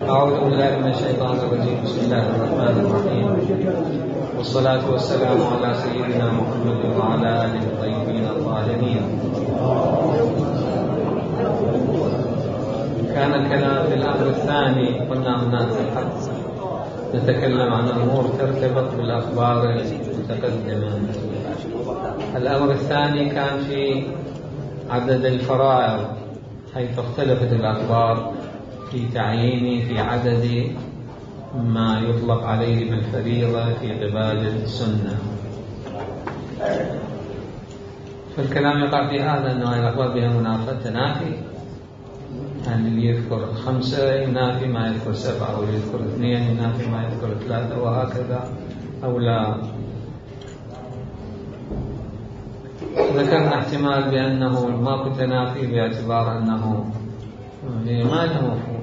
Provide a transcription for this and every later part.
أعوذ بالله من الشيطان الرجيم. بسم الله الرحمن الرحيم، والصلاة والسلام على سيدنا محمد وعلى آله الطيبين الطاهرين. كان الكلام في الأمر الثاني، قلنا هناك نتكلم عن أمور ترتبط بالأخبار المتقدمة. الأمر الثاني كان في عدد الفرائض، حيث اختلفت الأخبار في تعيين في عدد ما يطلق عليه بالفريضة في قبال السنة. فالكلام يقع في هذا أنه الأخبار بها منافاة تنافي، يعني اللي يذكر 5 ينافي ما يذكر 7، أو يذكر 2 ينافي ما يذكر 3، وهكذا أو لا. ذكرنا احتمال بأنه ماكو تنافي باعتبار أنه ما له مفهوم،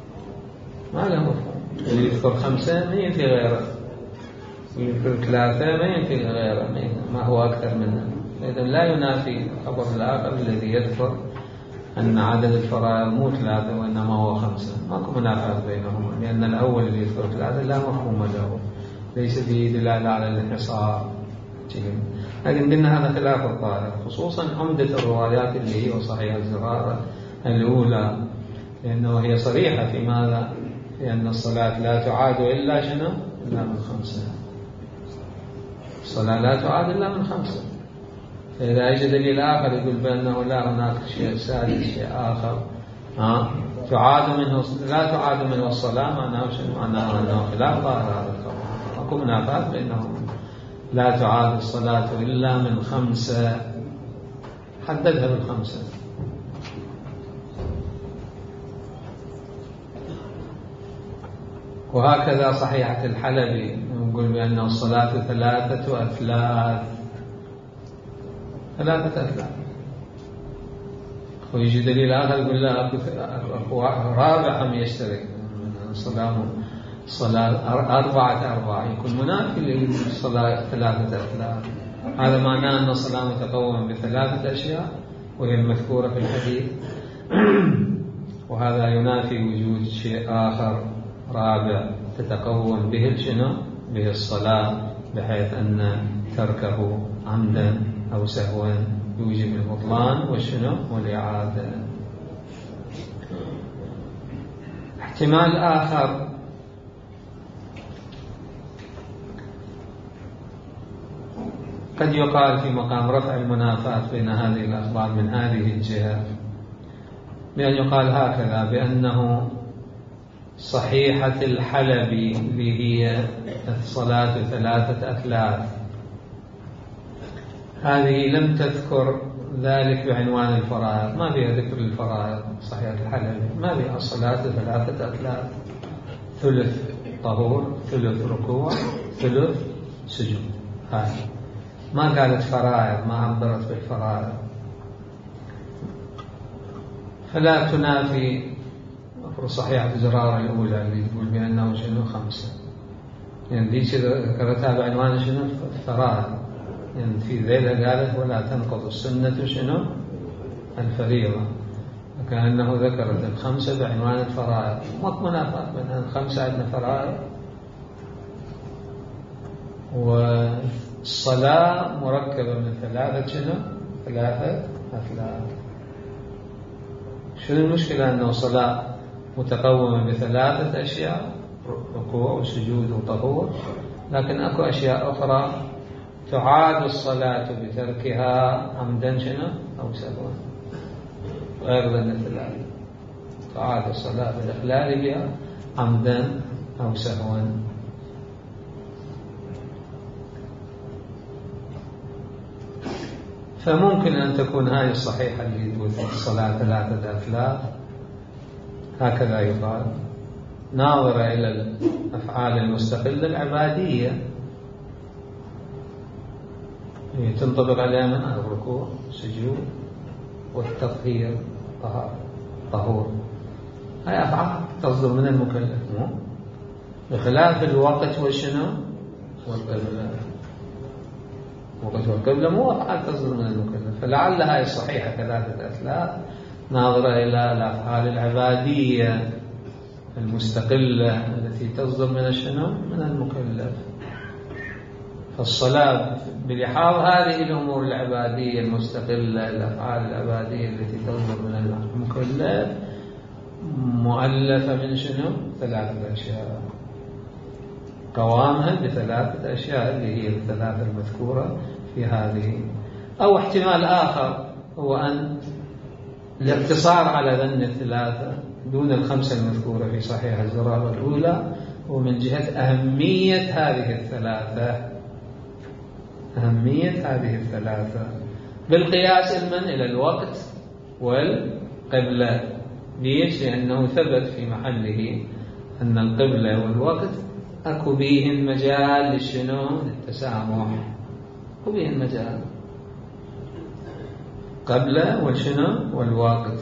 اللي يذكر 5 ما ينفي غيره، يذكر 3 ما ينفي غيره، ما هو أكثر منه. إذن لا ينافي الخبر الآخر الذي يذكر أن عدد الفرائض مو 3 وإنما هو 5. ماكو منافاة بينهما، لأن الأول اللي يذكر 3 لا مفهوم له، ليس فيه دلالة على الانحصار. لكن قلنا هذا خلاف الظاهر، خصوصا عمدة الروايات اللي هي صحيح الزرارة الأولى، لأنه هي صريحة في ماذا؟ في أن الصلاة لا تعاد إلا شنو؟ إلا من 5. الصلاة لا تعاد إلا من 5. فإذا أجد دليل آخر يقول بأنه لا، هناك شيء سادس، شيء آخر تعاد منه، لا تعاد منه الصلاة، معناه شنو؟ معناه أنه خلاف ظاهر هذا الخبر. أكو منافاة بينهم. لا تعاد الصلاة إلا من 5، حددها بال5. وهكذا صحيحة الحلبي يقول بأن الصلاة 3 أثلاث. ويجي دليل آخر يقول لا، رابع هم يشترك الصلاة 4 يكون منافي للصلاة 3 أثلاث. هذا معناه أن الصلاة متقومة ب3 أشياء وهي المذكورة في الحديث، وهذا ينافي وجود شيء آخر رابع تتقوم به شنو؟ به الصلاة، بحيث أن تركه عمدا أو سهوا يوجب البطلان والشنو؟ والإعادة. احتمال آخر قد يقال في مقام رفع المنافاة بين هذه الأخبار من هذه الجهة، بأن يقال هكذا بأنه صحيحة الحلبي اللي هي الصلاة 3 أثلاث، هذه لم تذكر ذلك بعنوان الفرائض، ما فيها ذكر الفرائض. صحيحة الحلبي ما فيها الصلاة 3 أثلاث، ثلث طهور، ثلث ركوع، ثلث سجود. هذه ما قالت فرائض، ما عبرت بالفرائض، فلا تنافي صحيحة الزرارة الأولى اللي تقول بأنه شنو 5. يعني دي ذكرتها بعنوان شنو؟ الفرائض. يعني في ذيلها قالت ولا تنقض السنة شنو؟ الفريضة، وكأنه ذكرت 5 بعنوان الفرائض. ما منافاة بين 5 عندنا فرائض، والصلاة مركبة من 3 شنو؟ 3 أثلاث. شنو المشكلة أنه صلاة متقومة ب3 أشياء، ركوع وسجود وطهور، لكن أكو أشياء أخرى تعاد الصلاة بتركها عمدا شنو؟ أو سهوا، غير ذن الثلاث. تعاد الصلاة بالإخلال بها عمدا أو سهوا. فممكن أن تكون هذه الصحيحة اللي تقول الصلاة 3 أثلاث، هكذا يقال، ناظرة إلى الأفعال المستقلة العبادية تنطبق عليها من الركوع، السجود، والتطهير، طهور. هاي أفعال تصدر من المكلف، بخلاف الوقت والشنو؟ والقبلة. الوقت والقبلة مو أفعال تصدر من المكلف، فلعل هاي الصحيحة 3 أثلاث ناظرة إلى الأفعال العبادية المستقلة التي تصدر من شنو؟ من المكلف. فالصلاة بلحاظ هذه الأمور العبادية المستقلة، الأفعال العبادية التي تصدر من المكلف، مؤلفة من شنو؟ 3 أشياء، قوامها ب3 أشياء اللي هي ال3 المذكورة في هذه. أو احتمال آخر هو أن الاقتصار على ذن ال3 دون ال5 المذكورة في صحيح الزرارة الأولى، ومن جهة أهمية هذه ال3، أهمية هذه ال3 بالقياس إلى الوقت والقبلة. ليش؟ لأنه ثبت في محله أن القبلة والوقت أكو بيهن مجال للشنو؟ للتسامح. أكو بيهن مجال، قبلة والشنو؟ والوقت.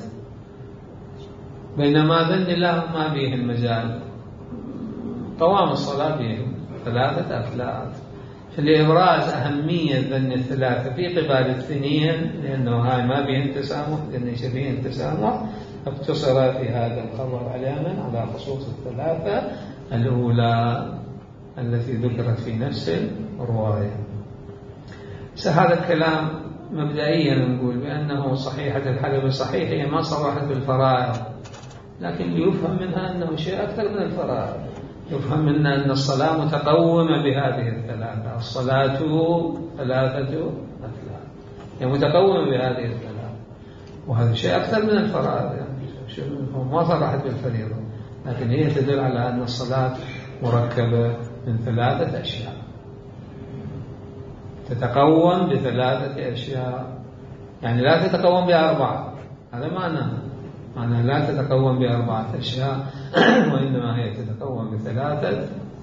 بينما ذن الله ما بيهن مجال. قوام الصلاة بيهن 3 أفلات. لإبراز أهمية ذن ال3 في قبال الثنين، لأنه هاي ما بيهن تسامح، لأن شبيهن تسامح، اقتصر في هذا الخبر على خصوص ال3 الأولى التي ذكرت في نفس الرواية. هذا الكلام مبدئيا نقول بأنه صحيحة الحلبة صحيح، هي ما صرحت بالفرائض، لكن يفهم منها أنه شيء أكثر من الفرائض. يفهم منها أن الصلاة متقومة بهذه ال3، الصلاة 3 أفلات، هي متقومة بهذه ال3، وهذا شيء أكثر من الفرائض. يعني ما صرحت بالفريضة، لكن هي تدل على أن الصلاة مركبة من 3 أشياء، تتقوم ب3 أشياء. يعني لا تتقوم ب4، هذا معنى لا تتقوم ب4 أشياء، وإنما هي تتقوم ب3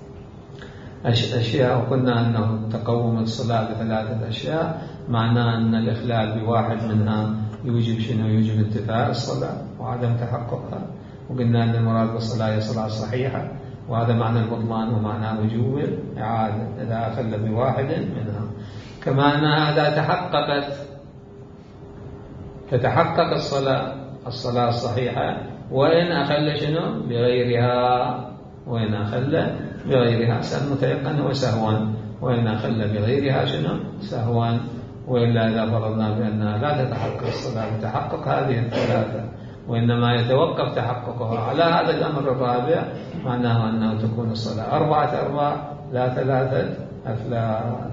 أشياء. وقلنا أنه تقوم الصلاة ب3 أشياء معناه أن الإخلال بواحد منها يوجب شنو؟ يوجب انتفاء الصلاة وعدم تحققها. وقلنا أن المراد بالصلاة هي صلاة صحيحة، وهذا معنى البطلان ومعنى وجوب الإعادة إذا أخل بواحد منها. كما أنها إذا تتحقق الصلاة الصحيحة وإن أخل شنو؟ بغيرها. وإن أخل بغيرها متيقنا وسهوا، وإن أخل بغيرها شنو؟ سهوا. وإلا إذا فرضنا بأنها لا تتحقق الصلاة بتحقق هذه ال3، وإنما يتوقف تحققها على هذا الأمر الرابع، معناه أنه تكون الصلاة 4 أرباع لا 3 أفلات.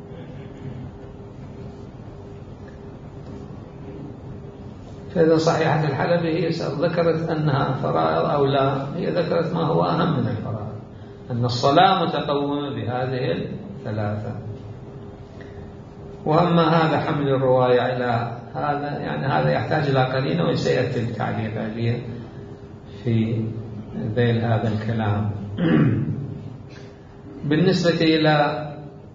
فإذا صحيحة الحلبة هي ذكرت أنها فرائض أو لا، هي ذكرت ما هو أهم من الفرائض، أن الصلاة متقومة بهذه ال3. وأما هذا حمل الرواية إلى هذا، يعني هذا يحتاج إلى قرينة، وسيأتي التعليق عليه في ذيل هذا الكلام. بالنسبة إلى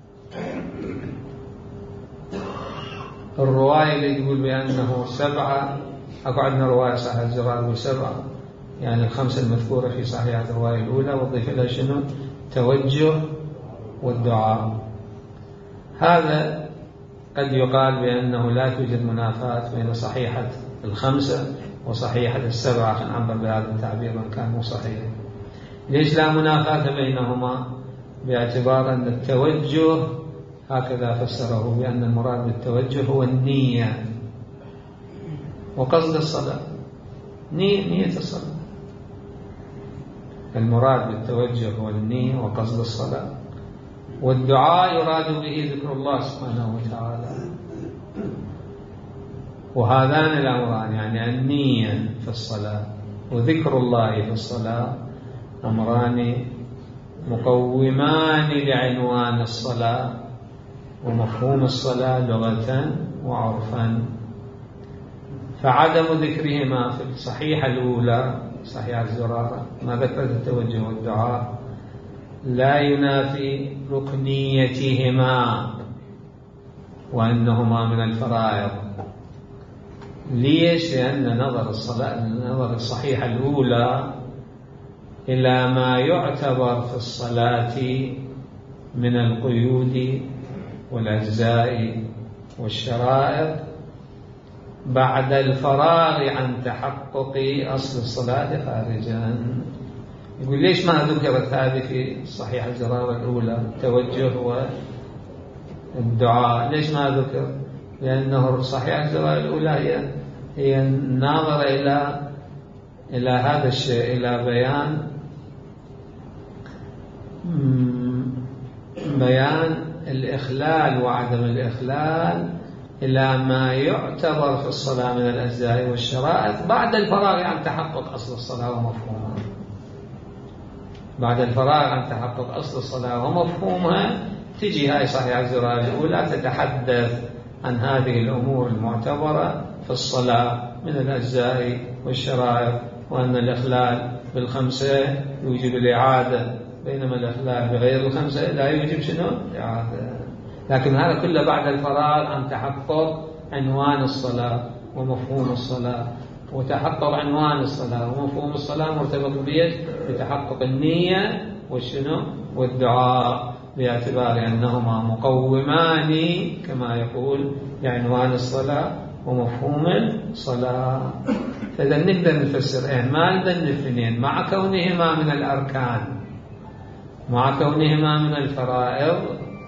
الرواية اللي يقول بأنه 7، أكو عندنا رواية صحيح الزرار 7، يعني ال5 المذكورة في صحيح الرواية الأولى، وضيف لها شنو؟ توجه والدعاء. هذا قد يقال بأنه لا توجد منافاة بين صحيحة ال5 وصحيحة ال7، عشان نعبر بهذا التعبير وإن كان مو صحيح. ليش لا منافاة بينهما؟ باعتبار أن التوجه هكذا فسره، بأن المراد بالتوجه هو النية وقصد الصلاة، نية الصلاة. المراد بالتوجه هو النية وقصد الصلاة. والدعاء يراد به ذكر الله سبحانه وتعالى. وهذان الأمران، يعني النية في الصلاة وذكر الله في الصلاة، أمران مقومان لعنوان الصلاة ومفهوم الصلاة لغة وعرفا. فعدم ذكرهما في الصحيحة الأولى صحيح الزرارة ما ذكرت التوجه والدعاء لا ينافي ركنيتهما وأنهما من الفرائض. ليش؟ لأن نظر الصحيحة الأولى إلى ما يعتبر في الصلاة من القيود والأجزاء والشرائط بعد الفراغ عن تحقق أصل الصلاة خارجا. يقول ليش ما ذكرت هذه في صحيح الزرارة الأولى التوجه والدعاء؟ ليش ما ذكر؟ لأنه صحيح الزرارة الأولى هي الناظرة إلى هذا الشيء، إلى بيان الإخلال وعدم الإخلال إلى ما يعتبر في الصلاة من الأجزاء والشرائط بعد الفراغ عن تحقق أصل الصلاة ومفهومها. بعد الفراغ عن تحقق أصل الصلاة ومفهومها تجي هاي صحيح الزرارة الأولى تتحدث عن هذه الأمور المعتبرة في الصلاة من الأجزاء والشرائط، وأن الإخلال بالخمسة يوجب الإعادة، بينما الإخلال بغير الخمسة لا يوجب شنو؟ الإعادة. لكن هذا كله بعد الفراغ عن تحقق عنوان الصلاة ومفهوم الصلاة. وتحقق عنوان الصلاة ومفهوم الصلاة مرتبط بتحقق النية والشنو؟ والدعاء، باعتبار أنهما مقومان كما يقول لعنوان الصلاة ومفهوم الصلاة. فإذا نقدر نفسر إهمال ذن الاثنين مع كونهما من الأركان، مع كونهما من الفرائض،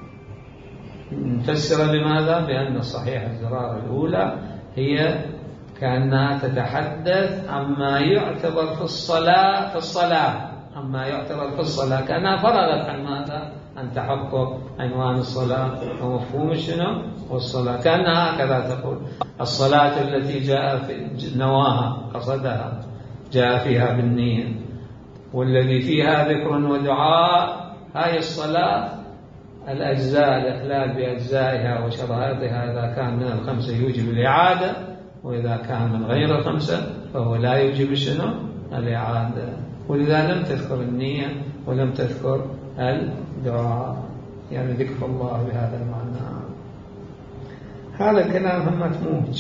نفسر بماذا؟ بأن الصحيح الزرارة الأولى هي كأنها تتحدث عما يعتبر في الصلاة عما يعتبر في الصلاة، كأنها فرغت عن ماذا؟ عن تحقق عنوان الصلاة ومفهوم شنو؟ والصلاة. كأنها هكذا تقول الصلاة التي جاء في نواها قصدها جاء فيها بالنية، والذي فيها ذكر ودعاء، هاي الصلاة الأجزاء الإخلال بأجزائها وشرائطها إذا كان من الخمسة يوجب الإعادة، وإذا كان من غير الخمسة فهو لا يوجب شنو؟ الإعادة. ولذا لم تذكر النية ولم تذكر الدعاء، يعني ذكر الله بهذا المعنى. هذا الكلام هم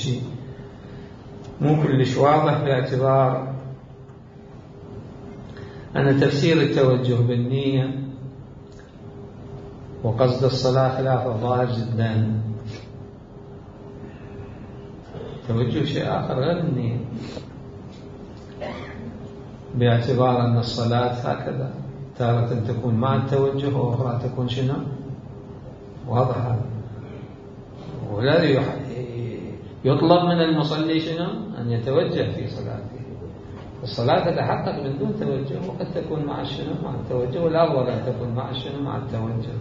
مو كلش واضح، باعتبار أن تفسير التوجه بالنية وقصد الصلاة خلاف ظاهر جدا. التوجه شيء آخر غير النية، باعتبار أن الصلاة هكذا تارة تكون مع التوجه وأخرى تكون شنو؟ واضحة. والذي يطلب من المصلي شنو؟ أن يتوجه في صلاته. الصلاة تتحقق من دون توجه، وقد تكون مع الشنو؟ مع التوجه، والأفضل أن تكون مع الشنو؟ مع التوجه.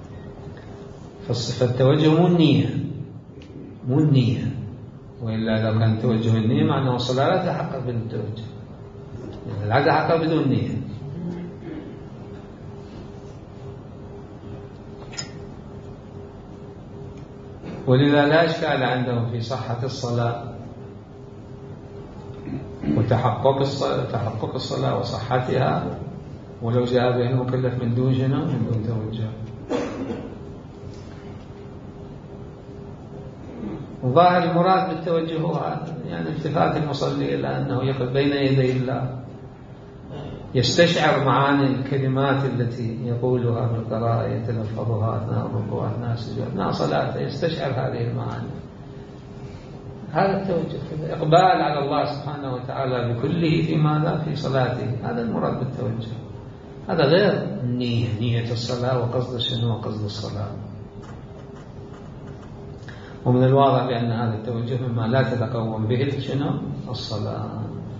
فالتوجه مو النية، وإلا لو كان توجه النية معناه الصلاة لا تتحقق بدون التوجه، لا تتحقق بدون نية. ولذا لا إشكال عندهم في صحة الصلاة وتحقق الصلاة وصحتها ولو جاء به المكلف من دون شنو؟ من دون توجه. وظاهر المراد بالتوجه هو يعني التفات المصلي إلى أنه يقف بين يدي الله، يستشعر معاني الكلمات التي يقولها بالقراءة، يتلفظها أثناء الركوع أثناء السجود أثناء صلاته، يستشعر هذه المعاني. هذا التوجه، إقبال على الله سبحانه وتعالى بكله في ماذا؟ في صلاته. هذا المراد بالتوجه. هذا غير نية الصلاة وقصد شنو؟ وقصد الصلاة. ومن الواضح بأن هذا التوجه مما لا تتقوم به شنو؟ الصلاة.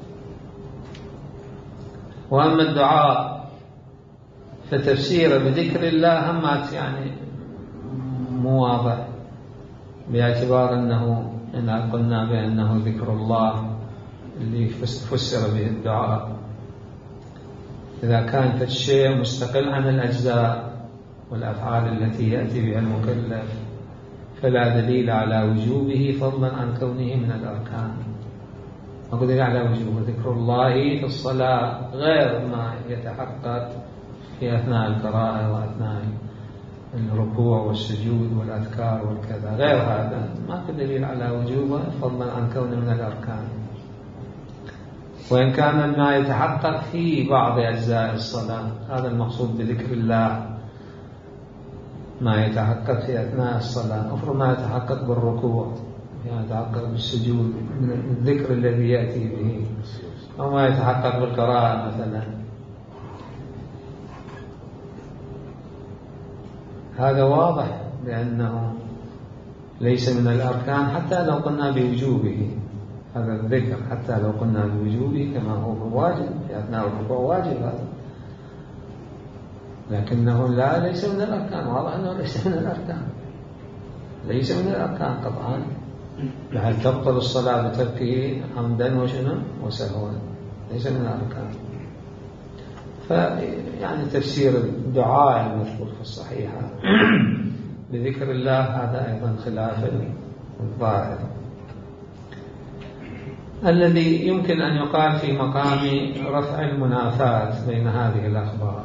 وأما الدعاء فتفسيره بذكر الله همات يعني مو واضح، باعتبار أنه إن قلنا بأنه ذكر الله اللي فسر به الدعاء، إذا كان الشيء مستقل عن الأجزاء والأفعال التي يأتي بها المكلف فلا دليل على وجوبه فضلا عن كونه من الأركان. أقول على وجوب ذكر الله في الصلاة غير ما يتحقق في أثناء القراءة وأثناء الركوع والسجود والأذكار والكذا، غير هذا ما في دليل على وجوبه فضلا عن كونه من الأركان. وإن كان ما يتحقق في بعض أجزاء الصلاة، هذا المقصود بذكر الله ما يتحقق في أثناء الصلاة، أفرض ما يتحقق بالركوع، ما يتحقق بالسجود من الذكر الذي يأتي به، أو ما يتحقق بالقراءة مثلا، هذا واضح بأنه ليس من الأركان حتى لو قلنا بوجوبه، هذا الذكر حتى لو قلنا بوجوبه كما هو واجب في أثناء الركوع واجب هذا، لكنه ليس من الأركان. واضح أنه ليس من الأركان، ليس من الأركان قطعا، بل تبطل الصلاة بتركه عمدا وسهوا، ليس من الأركان. فيعني تفسير الدعاء المذكور في الصحيحة بذكر الله هذا أيضا خلاف الظاهر. الذي يمكن أن يقال في مقام رفع المنافاة بين هذه الأخبار،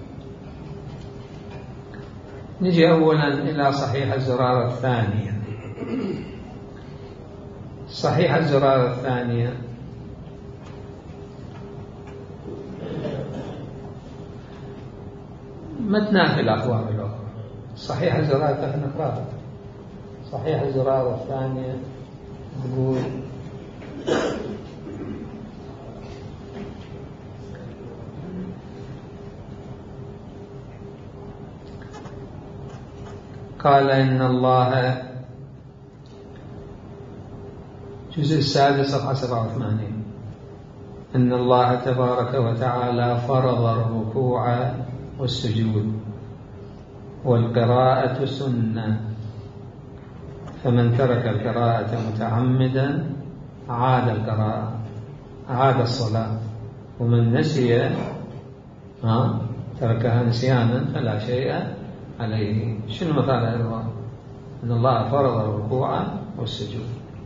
نجي أولا إلى صحيح الزرارة الثانية. صحيح الزرارة الثانية متنا في الأخبار الأخرى. صحيح الزرارة نقرأ. صحيح الزرارة الثانية نقول قال إن الله، الجزء السادس صفحة 87، إن الله تبارك وتعالى فرض الركوع والسجود والقراءة سنة، فمن ترك القراءة متعمدا عاد الصلاة، ومن نسي تركها نسيانا فلا شيء عليه. شنو مثال هذا؟ إن الله فرض الركوع والسجود،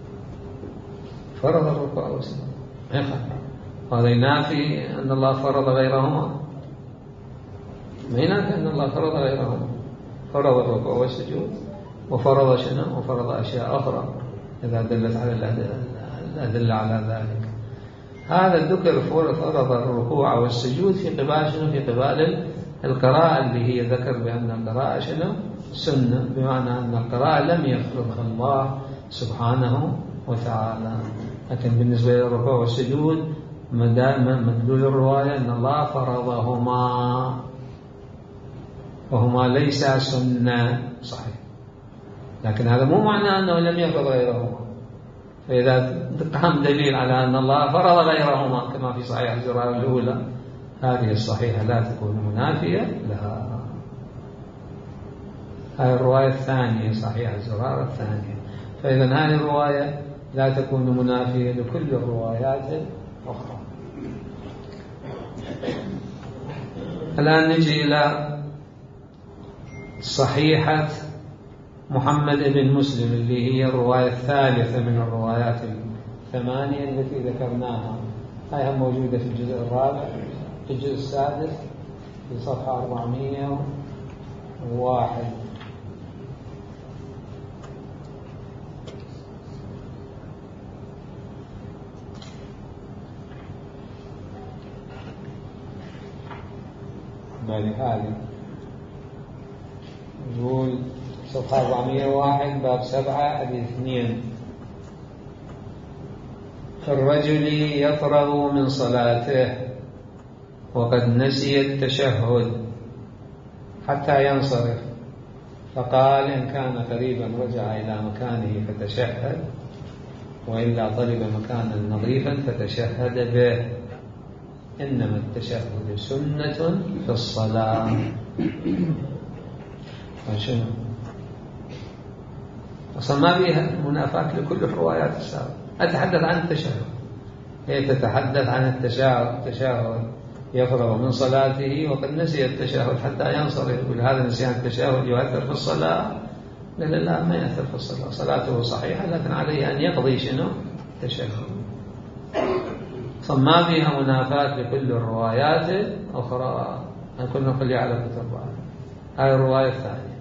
فرض الركوع والسجود، هذا ينافي أن الله فرض غيرهما؟ ما ينافي أن الله فرض غيرهما، فرض الركوع والسجود وفرض شنو؟ وفرض أشياء أخرى إذا دلت على الأدلة على ذلك. هذا الذكر فرض الركوع والسجود في قبال شنو؟ في قبال القراءة اللي هي ذكر بأن القراءة شنو؟ سنة، بمعنى أن القراءة لم يفرضها الله سبحانه وتعالى. لكن بالنسبة للركوع والسجود مدلول الرواية أن الله فرضهما وهما ليس سنة، صحيح، لكن هذا مو معنى أنه لم يفرض غيرهما. فإذا قام دليل على أن الله فرض غيرهما كما في صحيح الزرارة الأولى، هذه الصحيحة لا تكون منافية لها. هذه الرواية الثانية صحيح الزرارة الثانية. فإذا هذه الرواية لا تكون منافية لكل الروايات الأخرى. الآن نجي إلى صحيحة محمد بن مسلم اللي هي الرواية الثالثة من الروايات الثمانية التي ذكرناها. هي موجودة في الجزء الرابع، في الجزء السادس في صفحة 401. هذه نقول صفحة 401 باب 7 حديث 2: الرجل يفرغ من صلاته وقد نسي التشهد حتى ينصرف، فقال إن كان قريبا رجع إلى مكانه فتشهد، وإلا طلب مكانا نظيفا فتشهد به، إنما التشهد سنة في الصلاة. شنو؟ أصلا ما فيها منافاة لكل الروايات السابقة. أتحدث عن التشهد، هي تتحدث عن التشهد يفرغ من صلاته وقد نسي التشهد حتى ينصرف. يقول هذا نسيان التشهد يؤثر في الصلاة؟ قال لا، ما يؤثر في الصلاة، صلاته صحيحة، لكن عليه أن يقضي شنو؟ التشهد. فما فيها منافاة لكل الروايات الأخرى. نقول نقل على كتب هذه الرواية الثانية.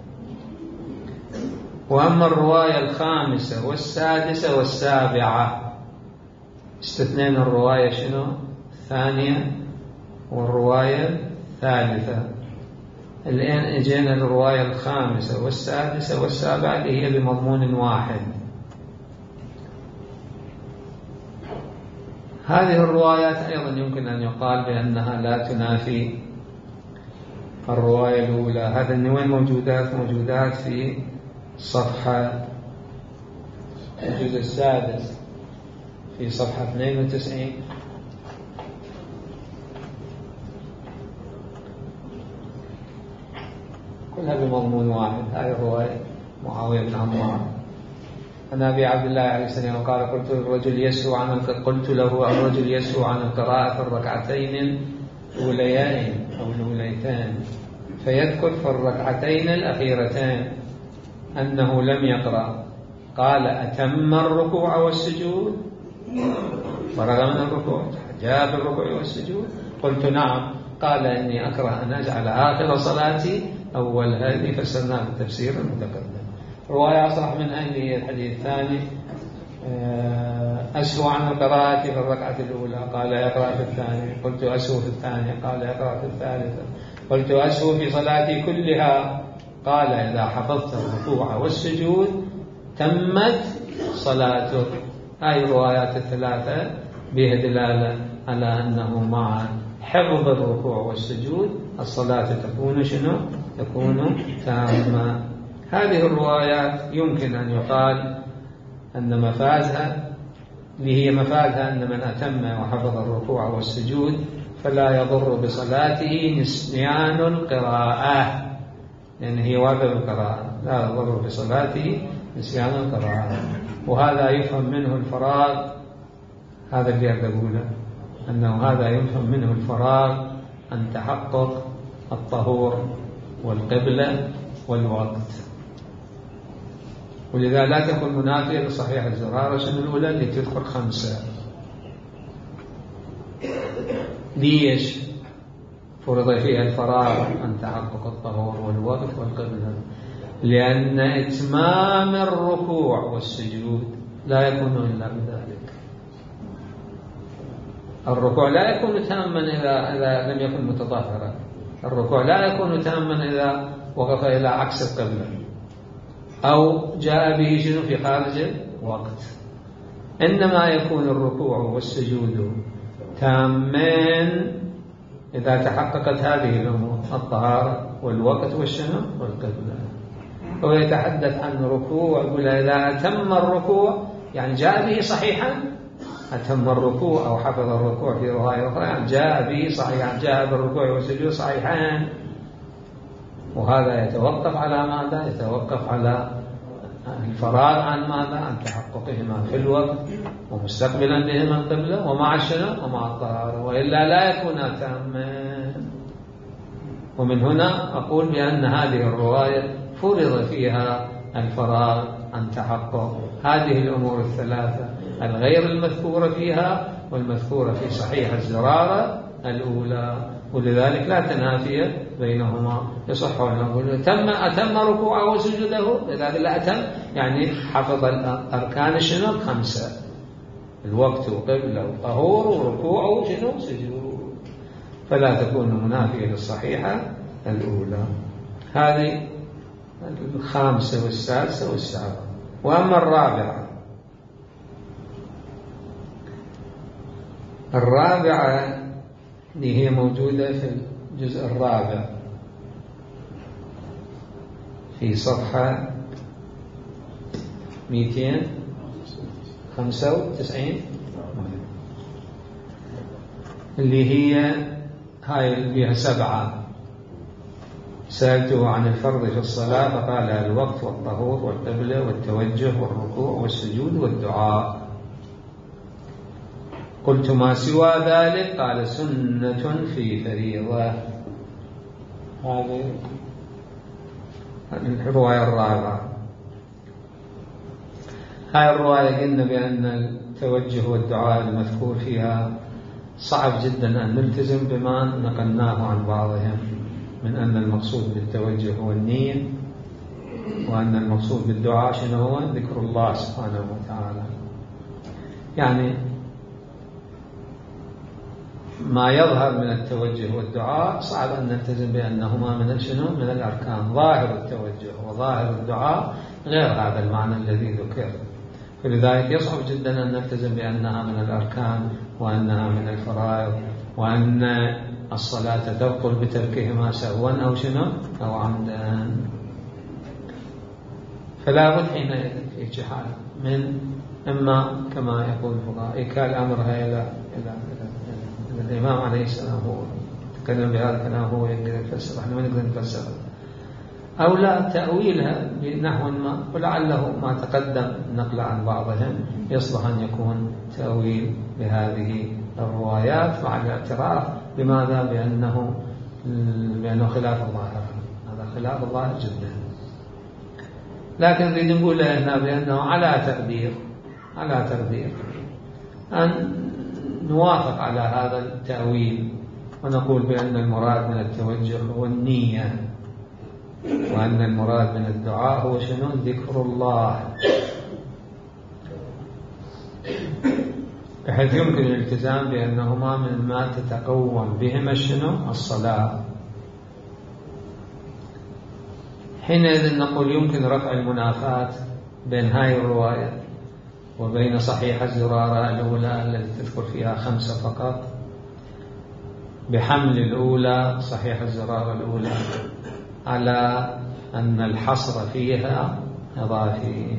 وأما الرواية الخامسة والسادسة والسابعة، استثنين الرواية شنو؟ الثانية والرواية الثالثة. الآن اجينا الرواية الخامسة والسادسة والسابعة اللي هي بمضمون واحد. هذه الروايات أيضا يمكن أن يقال بأنها لا تنافي الرواية الأولى. هذا وين موجودات في صفحة الجزء السادس في صفحة 92. كلها بمضمون واحد. هذه الرواية معاوية بن عمار عن أبي عبد الله عليه السلام قال قلت له الرجل يسهو عن القراءة في الركعتين الأوليين أو الأوليتان فيذكر في الركعتين الأخيرتين أنه لم يقرأ. قال أتم الركوع والسجود؟ فرغ من الركوع جاء بالركوع والسجود؟ قلت نعم. قال إني أكره أن أجعل آخر صلاتي أول. هذه فسرناها بالتفسير المتقدم. رواية أصح منها اللي هي الحديث الثاني أسهو عن القراءة في الركعة الأولى قال يقرأ في الثانية. قلت أسهو في الثانية قال يقرأ في الثالثة. قلت أسهو في صلاتي كلها قال إذا حفظت الركوع والسجود تمت صلاتك. هذه الروايات الثلاثة بها دلالة على أنه مع حفظ الركوع والسجود الصلاة تكون شنو؟ تكون تامة. هذه الروايات يمكن أن يقال أن مفازها اللي هي مفازها أن من أتم وحفظ الركوع والسجود فلا يضر بصلاته نسيان القراءة، لأن هي واجب القراءة، لا يضر بصلاته نسيان القراءة. وهذا يفهم منه الفراغ، هذا اللي أقوله، أنه هذا يفهم منه الفراغ عن تحقق الطهور والقبلة والوقت. ولذا لا تكون منافية لصحيح الزرارة الأولى اللي تذكر 5. ليش فرض فيها الفراغ عن تحقق الطهور والوقت والقبلة؟ لأن إتمام الركوع والسجود لا يكون إلا بذلك. الركوع لا يكون تاما إذا لم يكن متطهرا. الركوع لا يكون تاما إذا وقف إلى عكس القبلة أو جاء به شنو في خارج الوقت. إنما يكون الركوع والسجود تامين إذا تحققت هذه الأمور، الطهارة والوقت والشنو والقبلة. هو يتحدث عن ركوع، يقول إذا أتم الركوع يعني جاء به صحيحا، أتم الركوع أو حفظ الركوع في رواية أخرى يعني جاء به صحيحا، جاء بالركوع والسجود صحيحان. وهذا يتوقف على ماذا؟ يتوقف على الفراغ عن ماذا؟ عن تحققهما في الوقت ومستقبلا بهما القبلة ومع الشنو ومع الطهارة، وإلا لا يكون تاما. ومن هنا أقول بأن هذه الرواية فرض فيها الفراغ عن تحقق هذه الأمور الثلاثة الغير المذكورة فيها والمذكورة في صحيح الزرارة الأولى، ولذلك لا تنافي بينهما. يصح أن نقول أتم ركوعه وسجوده، إذا لا أتم يعني حفظ الأركان شنو 5: الوقت وقبله وطهور وركوع وشنو سجود، فلا تكون منافية للصحيحة الأولى. هذه 5 والسادسة والسابعة. وأما الرابعة اللي هي موجودة في الجزء الرابع في صفحة 295 اللي هي هاي اللي فيها 7. سألته عن الفرض في الصلاة فقال الوقت والطهور والقبلة والتوجه والركوع والسجود والدعاء. قلت ما سوى ذلك؟ قال سنة في فريضة. هذه الرواية الرابعة. هاي الرواية قلنا بأن التوجه والدعاء المذكور فيها صعب جدا أن نلتزم بما نقلناه عن بعضهم من أن المقصود بالتوجه هو النية، وأن المقصود بالدعاء شنو هو؟ ذكر الله سبحانه وتعالى. يعني ما يظهر من التوجه والدعاء صعب أن نلتزم بأنهما من شنو؟ من الأركان. ظاهر التوجه وظاهر الدعاء غير هذا المعنى الذي ذكر، فلذلك يصعب جدا أن نلتزم بأنها من الأركان وأنها من الفرائض وأن الصلاة تبطل بتركهما سهوا أو شنو أو عمدا. فلا بد حينئذ في جحال من إما كما يقول الفقهاء إيكال أمرها إلى الإمام عليه السلام، هو تكلم بهذا الكلام، هو يقدر يفسر، احنا ما نقدر نفسر، أو لا تأويلها بنحو ما، ولعله ما تقدم نقل عن بعضهم يصلح أن يكون تأويل بهذه الروايات مع الاعتراف بماذا؟ بأنه خلاف الظاهر، هذا خلاف الظاهر جدا. لكن نريد نقول لنا بأنه على تقدير أن نوافق على هذا التأويل ونقول بأن المراد من التوجه هو النية، وأن المراد من الدعاء هو شنو؟ ذكر الله، بحيث يمكن الالتزام بأنهما مما تتقوم بهما شنو؟ الصلاة. حينئذ نقول يمكن رفع المنافاة بين هاي الرواية وبين صحيح الزرارة الأولى التي تذكر فيها 5 فقط، بحمل الأولى صحيح الزرارة الأولى على أن الحصر فيها إضافي،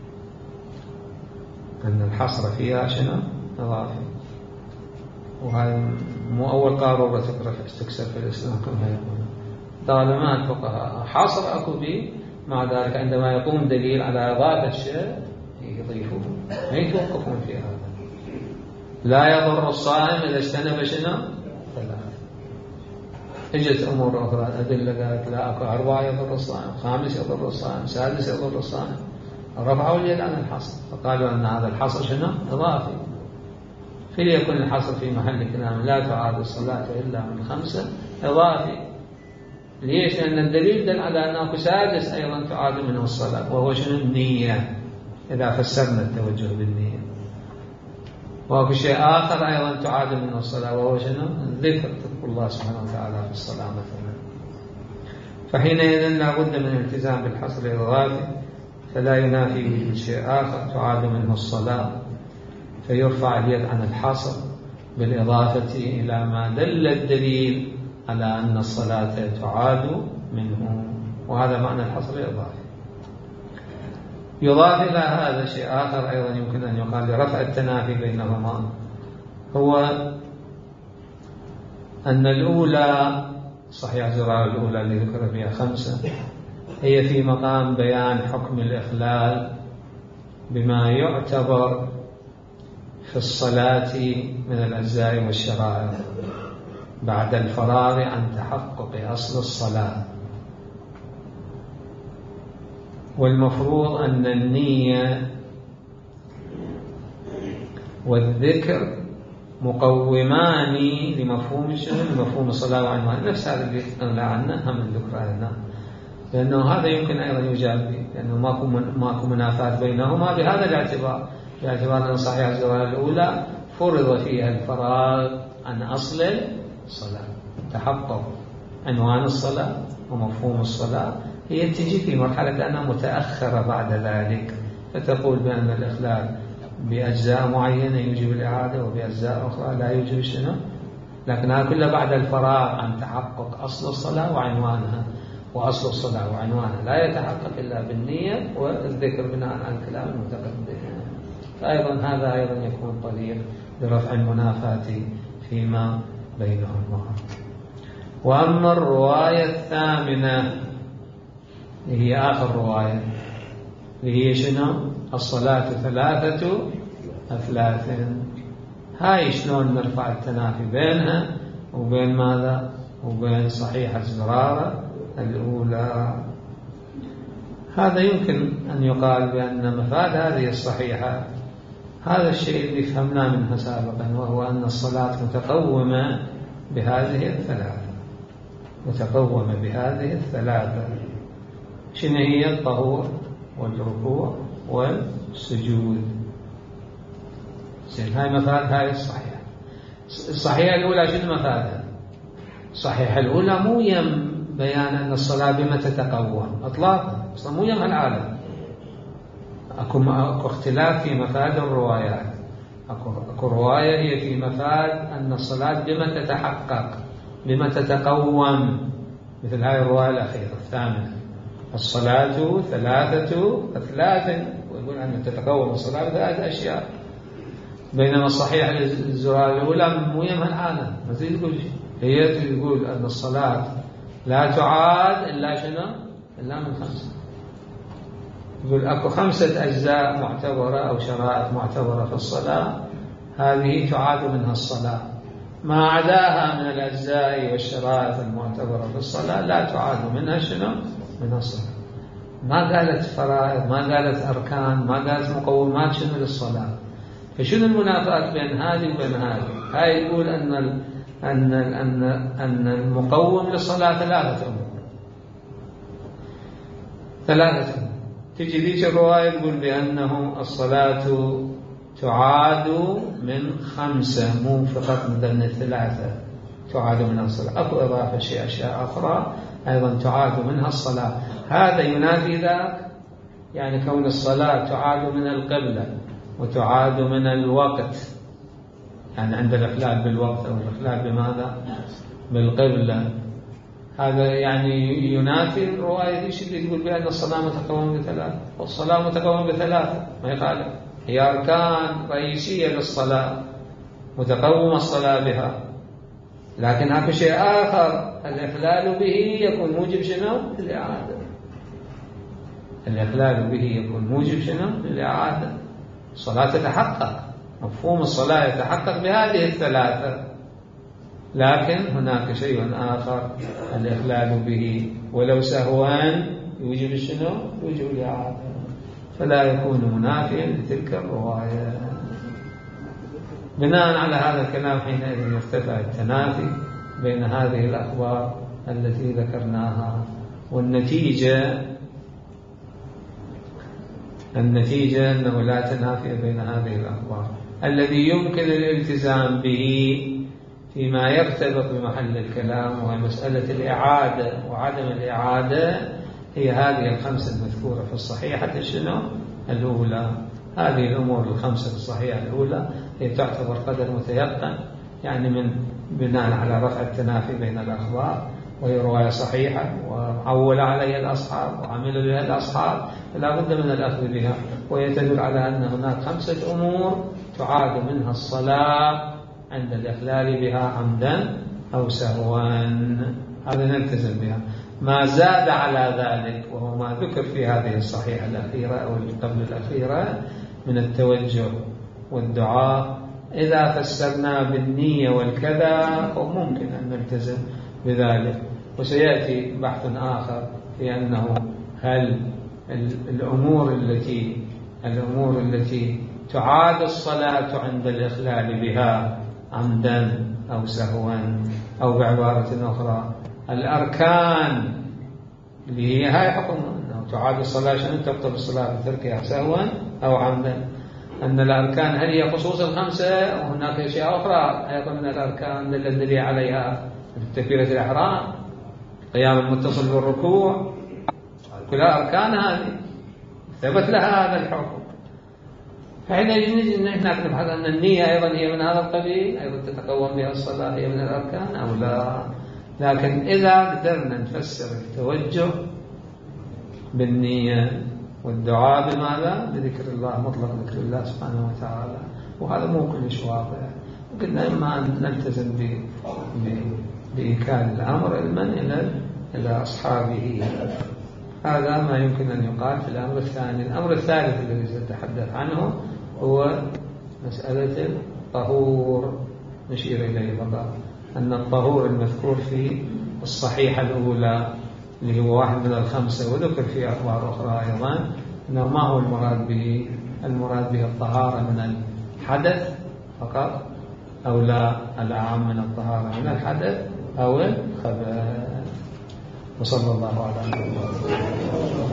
أن الحصر فيها شنو؟ إضافي. وهذا مو أول قارورة تكسر في الإسلام كما يقول، طالما الفقهاء حصر أكو به، مع ذلك عندما يقوم دليل على إضافة شيء يضيفوه، ما يتوقفون في هذا. لا يضر الصائم إذا اجتنب شنو؟ ثلاث. اجت أمور أخرى أدلة قالت لا، أكو 4 يضر الصائم، 5 يضر الصائم، 6 يضر الصائم، رفعوا اليد عن الحصر، فقالوا أن هذا الحصر شنو؟ إضافي. فليكن الحصر في محل كلام لا تعاد الصلاة إلا من 5 إضافي. ليش؟ لأن الدليل دل على أنه 6 أيضا تعاد منه الصلاة، وهو شنو؟ النية، إذا فسرنا التوجه بالنية. وفي شيء آخر أيضا تعاد منه الصلاة، وهو شنو؟ الذكر، تذكر الله سبحانه وتعالى في الصلاة مثلا. فحينئذ لا بد من الالتزام بالحصر الإضافي، فلا ينافي وجود شيء آخر تعاد منه الصلاة، فيرفع اليد عن الحصر بالإضافة إلى ما دل الدليل على أن الصلاة تعاد منه، وهذا معنى الحصر الإضافي. يضاف إلى هذا شيء آخر أيضا يمكن أن يقال لرفع التنافي بينهما، هو أن الأولى صحيح الزرارة الأولى اللي ذكر فيها 5 هي في مقام بيان حكم الإخلال بما يعتبر في الصلاة من الأجزاء والشرائع بعد الفراغ عن تحقق أصل الصلاة. والمفروض أن النية والذكر مقومان لمفهوم الشنو؟ لمفهوم الصلاة وعنوان، نفس هذا اللي قلنا عنه هم الذكر هنا، لأنه هذا يمكن أيضا يجاب به، لأنه ماكو منافاة بينهما بهذا الاعتبار، باعتبار أن صحيح الزرارة الأولى فرض فيها الفراغ عن أصل الصلاة، تحقق عنوان الصلاة ومفهوم الصلاة، هي تجي في مرحلة أنها متأخرة بعد ذلك، فتقول بأن الإخلال بأجزاء معينة يوجب الإعادة وبأجزاء أخرى لا يوجب شنو، لكنها كلها بعد الفراغ عن تحقق أصل الصلاة وعنوانها، وأصل الصلاة وعنوانها لا يتحقق إلا بالنية والذكر بناء على الكلام المتقدم. فأيضا هذا أيضا يكون طريق لرفع المنافاة فيما بينهما. وأما الرواية الثامنة هي آخر رواية، هي شنو؟ الصلاة 3 أثلاث. هاي شلون نرفع التنافي بينها وبين ماذا؟ وبين صحيح الزرارة الأولى. هذا يمكن أن يقال بأن مفاد هذه الصحيحة هذا الشيء اللي فهمناه منها سابقا، وهو أن الصلاة متقومة بهذه الثلاثة، متقومة بهذه الثلاثة. شنو هي؟ الطهور والركوع والسجود. هاي مفاد هاي الصحيحة. الصحيحة الأولى شنو مفادها؟ الصحيحة الأولى مو يم بيان أن الصلاة بما تتقوم إطلاقا، أصلا مو يم العالم. أكو اختلاف في مفاد الروايات. أكو رواية هي في مفاد أن الصلاة بما تتحقق، بما تتقوم، مثل هذه الرواية الأخيرة الثامنة: الصلاة 3 أثلاث، ويقول أن تتقوم الصلاة 3 أشياء. بينما الصحيح الزرار الأولى مو يمها العالم، ما تقول شيء، هي تقول أن الصلاة لا تعاد إلا شنو؟ إلا من 5. يقول أكو 5 أجزاء معتبرة أو شرائط معتبرة في الصلاة، هذه تعاد منها الصلاة. ما عداها من الأجزاء والشرائط المعتبرة في الصلاة لا تعاد منها شنو؟ منها الصلاة. ما قالت فرائض، ما قالت أركان، ما قالت مقومات شنو للصلاة. فشنو المنافاة بين هذه وبين هذه؟ هاي يقول أن المقوم للصلاة 3 أمور. 3 أمور. تجي ذيك الرواية تقول بأنه الصلاة تعاد من 5، مو فقط من 3 تعاد منها الصلاة. أكو إضافة أشياء أخرى أيضا تعاد منها الصلاة. هذا ينافي ذاك، يعني كون الصلاة تعاد من القبلة وتعاد من الوقت، يعني عند الإخلال بالوقت أو الإخلال بماذا؟ بالقبلة. هذا يعني ينافي الرواية دي اللي تقول بأن الصلاة متقومة ب3، والصلاة متقومة ب3 ما يخالف، هي أركان رئيسية للصلاة متقومة الصلاة بها. لكن هذا شيء آخر، الإخلال به يكون موجب شنو؟ الإعادة. الإخلال به يكون موجب شنو؟ الإعادة. الصلاة تتحقق، مفهوم الصلاة يتحقق بهذه ال3، لكن هناك شيء آخر الإخلال به ولو سهوا يوجب شنو؟ يوجب الإعادة، فلا يكون منافيا لتلك الرواية. بناء على هذا الكلام حينئذ يرتفع التنافي بين هذه الأخبار التي ذكرناها، والنتيجة أنه لا تنافي بين هذه الأخبار. الذي يمكن الالتزام به فيما يرتبط بمحل الكلام وهي مسألة الإعادة وعدم الإعادة هي هذه ال5 المذكورة في الصحيحة شنو؟ الأولى. هذه الأمور ال5 في الصحيحة الأولى هي تعتبر قدر متيقن، يعني من بناء على رفع التنافي بين الأخبار، وهي رواية صحيحة وعول عليها الأصحاب وعمل بها الأصحاب، فلا بد من الأخذ بها. وهي تدل على أن هناك 5 أمور تعاد منها الصلاة عند الإخلال بها عمدا أو سهوا، هذا نلتزم بها. ما زاد على ذلك وهو ما ذكر في هذه الصحيحة الأخيرة أو قبل الأخيرة من التوجه والدعاء، إذا فسرنا بالنية والكذا فممكن أن نلتزم بذلك. وسيأتي بحث آخر في أنه هل الأمور التي تعاد الصلاة عند الإخلال بها عمدا أو سهوا، أو بعبارة أخرى الأركان اللي هي هاي حكم أنه تعاد الصلاة عشان تبطل الصلاة بتركها سهوا أو عمدا. أن الأركان هل هي خصوص ال5 وهناك أشياء أخرى أيضا من الأركان التي عليها تكبيرة الإحرام، قيام المتصل بالركوع، كلها أركان هذه ثبت لها هذا الحكم. فحين نجي نحن نبحث أن النية أيضا هي من هذا القبيل، أيضا تتقوم بها الصلاة هي من الأركان أو لا. لكن إذا قدرنا نفسر التوجه بالنية والدعاء بماذا؟ بذكر الله، مطلق ذكر الله سبحانه وتعالى، وهذا مو كلش واضح. قلنا إما أن نلتزم بإيكال الأمر علما إلى أصحابه. هذا ما يمكن أن يقال في الأمر الثاني. الأمر الثالث الذي سنتحدث عنه هو مسألة الطهور. نشير إليه فقط أن الطهور المذكور في الصحيحة الأولى اللي هو واحد من ال5 وذكر في أخبار أخرى أيضا، أنه ما هو المراد به؟ المراد به الطهارة من الحدث فقط، أو لا الأعم من الطهارة من الحدث أو الخبث. وصلى الله على محمد.